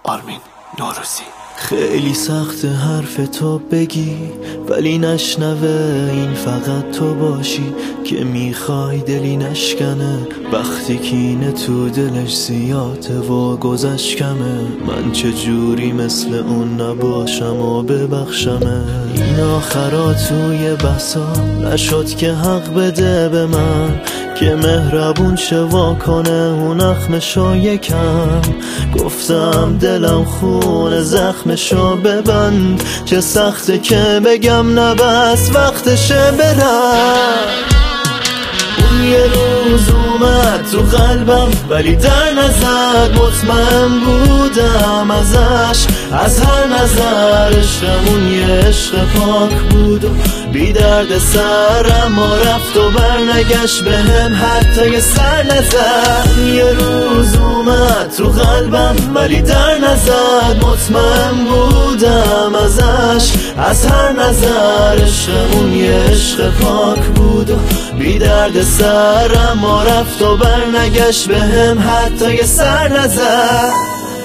آرمین نوروزی. خیلی سخت حرف تو بگی ولی نشنوه این فقط تو باشی که میخوای دلی نشکنه وقتی کینه تو دلش زیاده و گذشت کمه. من چجوری مثل اون نباشم و ببخشمه. این آخرا توی بحثا نشد که حق بده به من که مهربون شوا کنه اون اخمشو یکم. گفتم دلم خونه زخمشو ببند چه سخته که بگم نه بس وقتشه برم. اون یه روز اومد تو قلبم ولی در نزد مطمئن بودم ازش از هر نظر. عشقمون یه عشق پاک بود و بی درد سر اما رفت و برنگشت بهم حتی یه سر نزد. یه روز اومد تو قلبم ولی در نزد مطمئن بودم ازش از هر نظر. عشقمون یه عشق پاک بود و بی درد سر اما رفت و برنگشت بهم حتی یه سر نزد.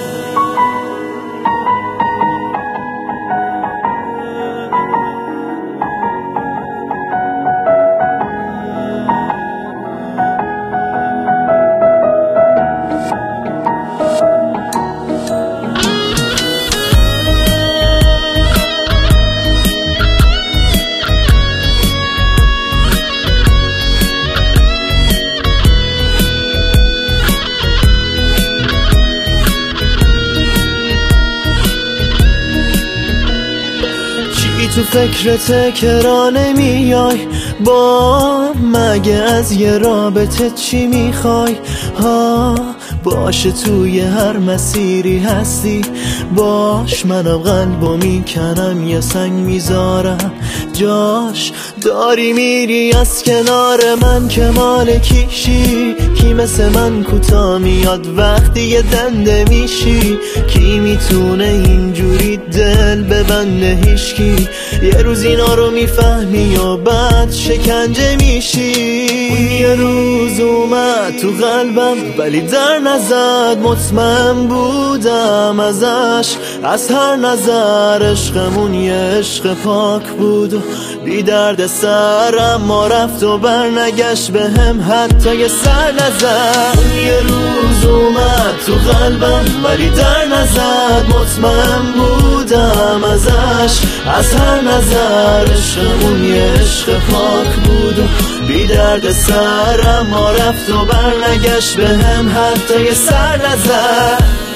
تو فکرته که را نمیای با مگه از یه رابطه چی میخوای ها. باشه توی هر مسیری هستی باش منم قلبو میکنم یه سنگ میذارم جاش. داری میری از کنار من که مال کیشی کی مثل من کوتا میاد وقتی یه دنده میشی. کی میتونه اینجوری دل ببنده هیشکی. یه روز اینا رو میفهمی و بعد شکنجه میشی. یه روز اومد تو قلبم ولی در نزد مطمئن بودم ازش از هر نظر. عشقمون یه عشق پاک بود و بی درد سر اما رفت و برنگشت بهم حتی یه سر نزد. یه روز اومد تو قلبم ولی در نزد مطمئن بودم ازش از هر نظر. عشقمون یه عشق پاک بود و بی درد سر اما رفت و برنگشت بهم حتی یه سر نزد.